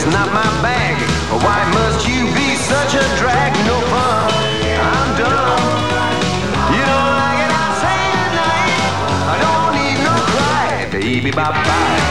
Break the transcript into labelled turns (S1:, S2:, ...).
S1: not my bag. Why must you be such a drag? No fun, I'm done. You don't like it, I'll say goodnight. I don't need no cry, baby, bye-bye.